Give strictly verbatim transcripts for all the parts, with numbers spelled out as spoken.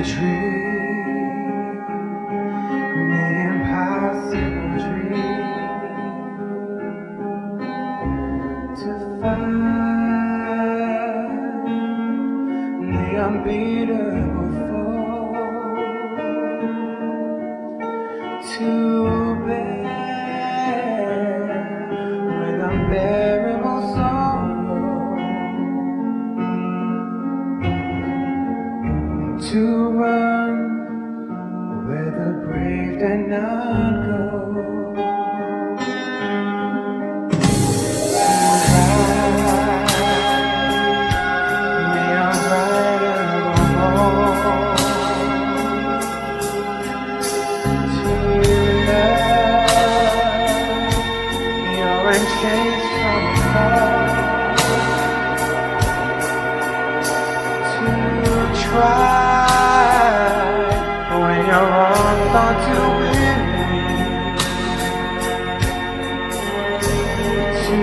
dream the impossible dream to find the unbeatable fall, to bear with unbearable sorrow, to run where the brave dare not go, to ride the unrideable home, to love your enchains from afar, to try when you're wrong, thought to win me, to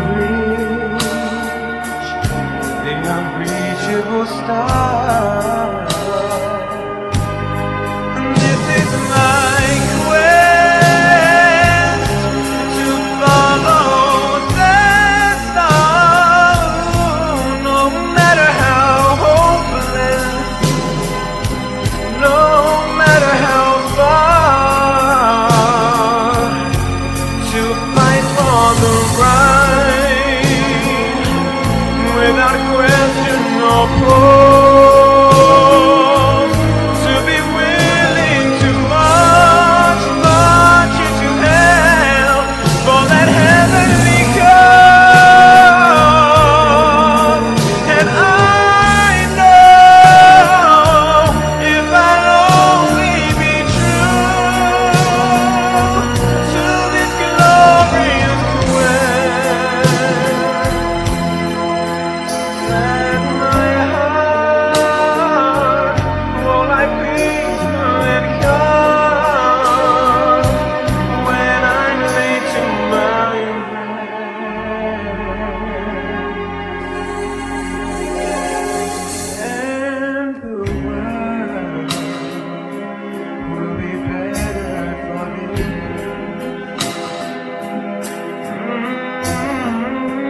reach the unreachable star. And this is my quest to follow that star, no matter how hopeless, no matter how far, to fight for the right without question or pause, to be willing to march, march into hell for that heavenly cause. And I know if I'll only be true to this glorious quest, that my heart will lie peaceful and calm when I'm laid to my rest, and the world will be better for me.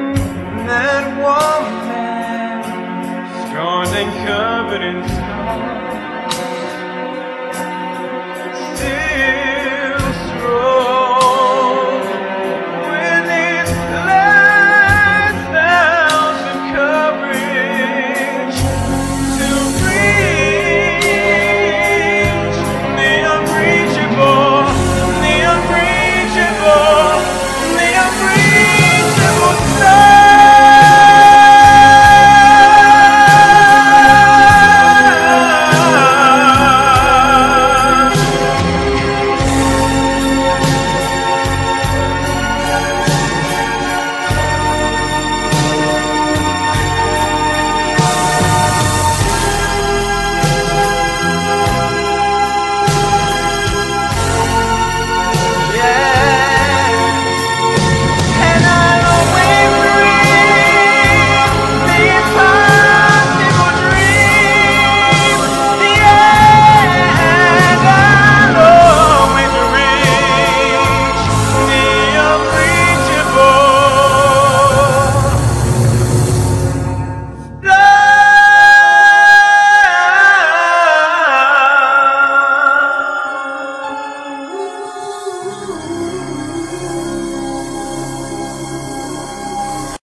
Mm, That woman, scorned and covered in snow,